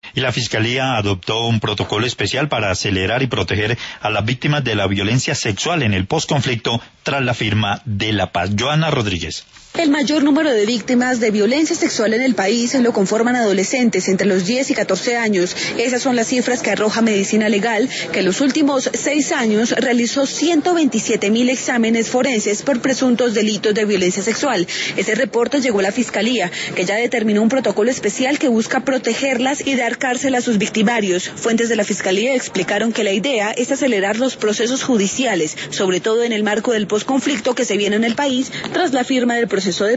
Y la Fiscalía adoptó un protocolo especial para acelerar y proteger a las víctimas de la violencia sexual en el posconflicto tras la firma de la paz. Joana Rodríguez. El mayor número de víctimas de violencia sexual en el país lo conforman adolescentes entre los 10 y 14 años. Esas son las cifras que arroja Medicina Legal, que en los últimos 6 años realizó 127.000 exámenes forenses por presuntos delitos de violencia sexual. Ese reporte llegó a la Fiscalía, que ya determinó un protocolo especial que busca protegerlas y dar cárcel a sus victimarios. Fuentes de la Fiscalía explicaron que la idea es acelerar los procesos judiciales, sobre todo en el marco del posconflicto que se viene en el país tras la firma del proceso de